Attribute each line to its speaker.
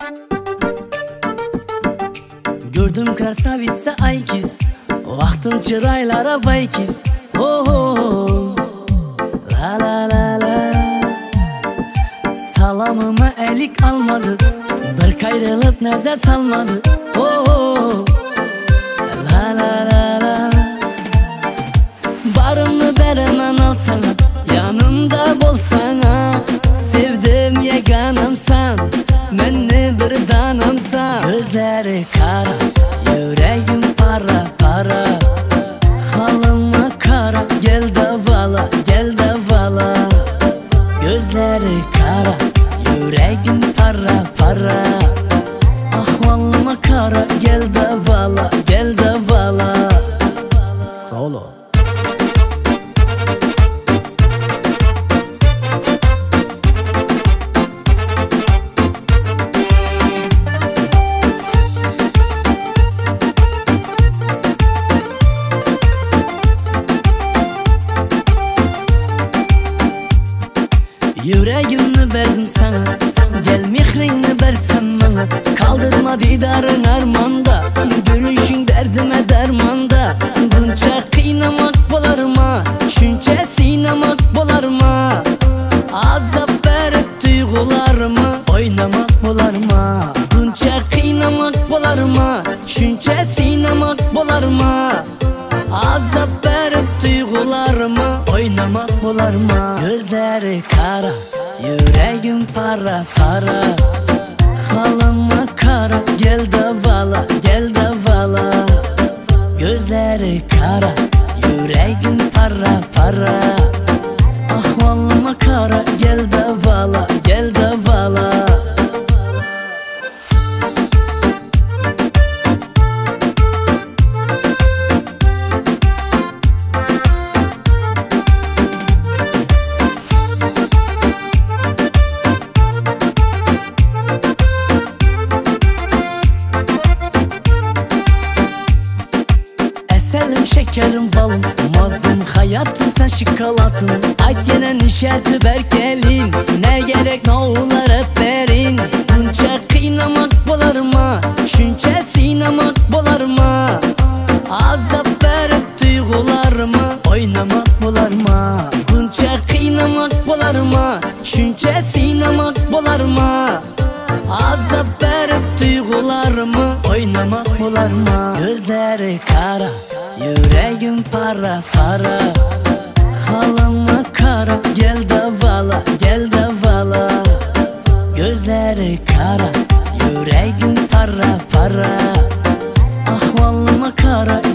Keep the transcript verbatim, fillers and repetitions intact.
Speaker 1: Gördüm krasavitsa aykiz, baktım çıraylara baykiz. Oh, oh, oh. La la la la. Salamıma elik almadı, bir kayrılıp nazar salmadı. Oh, oh. La la la la. Barımı veremem al sana, yanımda bolsana. Sevdim yeganamsan, menni bir danamsan. Gözleri kara, yüreğim para para. Halıma kara, gel de vala, gel de vala. Gözleri kara, yüreğim para para. Ahvalıma kara, gel de vala, gel de vala. Solo. Yüreğimi verdim sana, gel mihrini versen bana. Kaldırma didarın armanda, gülüşün derdime dermanda. Bunca kıynamak bolarma, şunca sinamak bolarma. Azap verip duygularımı oynamak bolarma. Bunca kıynamak bolarma, şunca sinamak bolarma. Azap verip duygularımı oynamak bolarma. Gözleri kara, yüreğim para para. Halıma kara, gel de vala, gel de vala. Gözleri kara, yüreğim para para. Ahvalıma kara, gel de vala, gel de vala. Selim şekerim balım, mazım hayatım sen şokolatım. Ayt yine nişerti berkelin, ne gerek ne olar hep verin. Bunca kıynamak bolarma, şunca sinamak bolarma. Azap verip duygularımı oynamak bolarma. Bunca kıynamak bolarma, şunca sinamak bolarma. Azap verip duygularımı oynamak bolarma. Gözleri kara, yüreğim para para. Halıma kara, gel de vala, gel de vala. Gözleri kara, yüreğim para para. Ahvalıma kara,